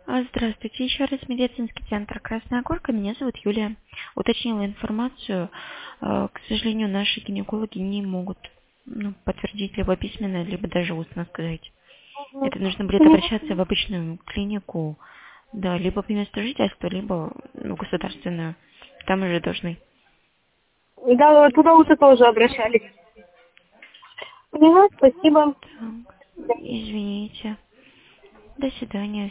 Здравствуйте, еще раз медицинский центр «Красная Горка». Меня зовут Юлия. Уточнила информацию. К сожалению, наши гинекологи не могут подтвердить либо письменно, либо даже устно сказать. Мгм. Это нужно будет Поняла. обращаться в обычную клинику, да, либо по месту жительства, либо в государственную. Там уже должны. Да, туда уже тоже обращались. Поняла, спасибо. Так, извините. До свидания.